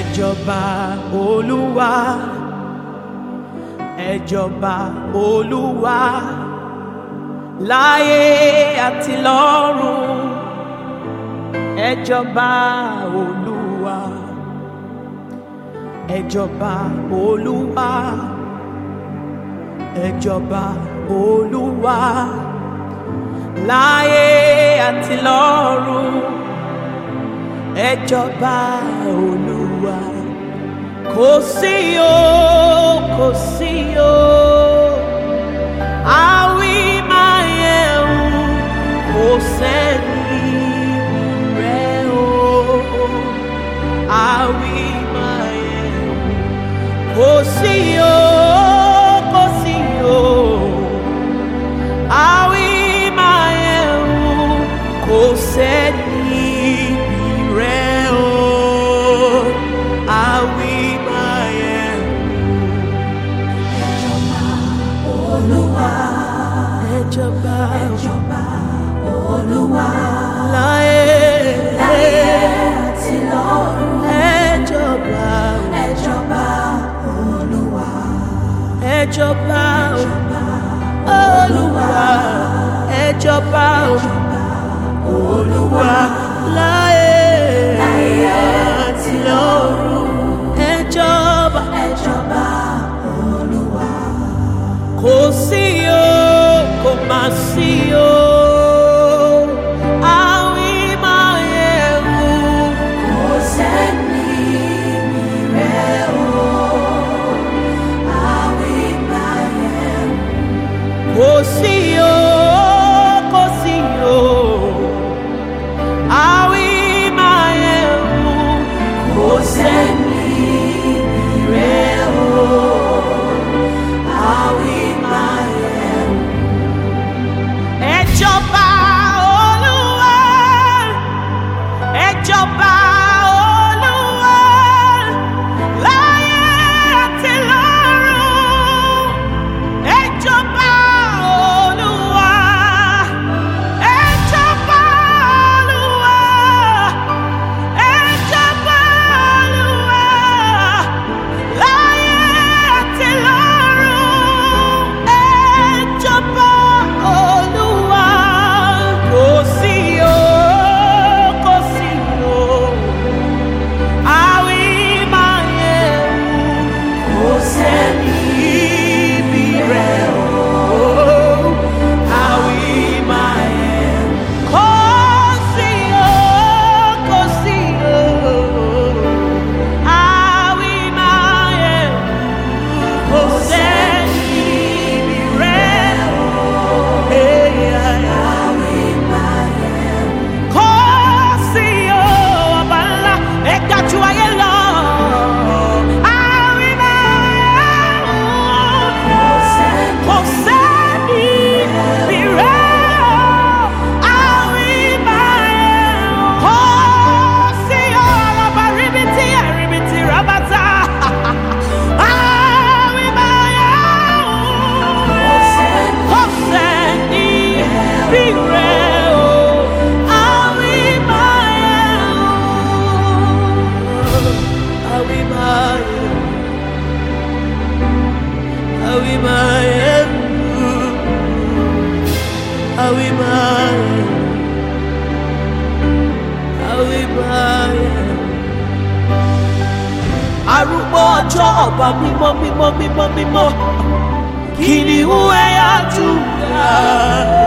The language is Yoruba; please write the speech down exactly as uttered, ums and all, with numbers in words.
jọba Olúwa, ẹ jọba Olúwa, láyé àti lọ́run. Ẹ jọba Olúwa, ẹ jọba Olúwa, ẹ jọba Olúwa, láyé àti lọ́run. Ẹ jọba Olúwa, kò sí o, kò sí o, àwí máa yẹ̀wò, kò sẹ́ni rẹ̀ o, àwí máa yẹ̀wò, kò sí o, kò sí o, àwí máa yẹ̀wò, kò sẹ́ni. Ẹjọba Olúwa, láyé àti lọ́run. Ẹjọba ẹjọba Olúwa, ẹjọba Olúwa, ẹjọba Olúwa, láyé àti lọ́run. Ẹjọba ẹjọba Olúwa, kò sí o, kò má sí o, àwí máa yẹ̀wò, kò sẹ́ni rẹ̀ o, àwí máa yẹ̀wò, kò sí o, kò sí o, àwí máa yẹ̀wò, kò sẹ́ni rẹ̀ o, àwí máa yẹ̀wò. Ẹjọba Olúwa, ẹjọba Olúwa, láyé àti lọ́run. Ẹjọba Olúwa, ẹjọba Olúwa, ẹjọba Olúwa, láyé àti lọ́run. Ẹjọba Olúwa, kò sí o, kò sí o, àwí máa yẹ̀wò, kò sẹ́ni bí rẹ̀ o, àwí máa yẹ̀wò, kò sí o, kò sí o, àwí máa yẹ̀wò, kò sẹ́ni bí rẹ̀ o. Kò sí o, ọba ńlá, ẹ ga jù ayé lọ. Àwí máa yẹ̀wò, kò sẹ́ni bí rẹ̀ o. Àwí máa yẹ̀wò, kò sí o, ọba ríbitì ẹ̀ríbitì rábàtà. Àwí máa yẹ̀wò, kò sẹ́ni bí rẹ̀ o. Àwí máa yẹ̀wò, àwí máa yẹ̀wò, àwí máa yẹ̀wò, àwí máa yẹ̀wò, àwí máa yẹ̀wò. Arúgbó ọjọ́, ọba mímọ́ mímọ́ mímọ́ mímọ́, kìnìún ẹ̀yà Júdà.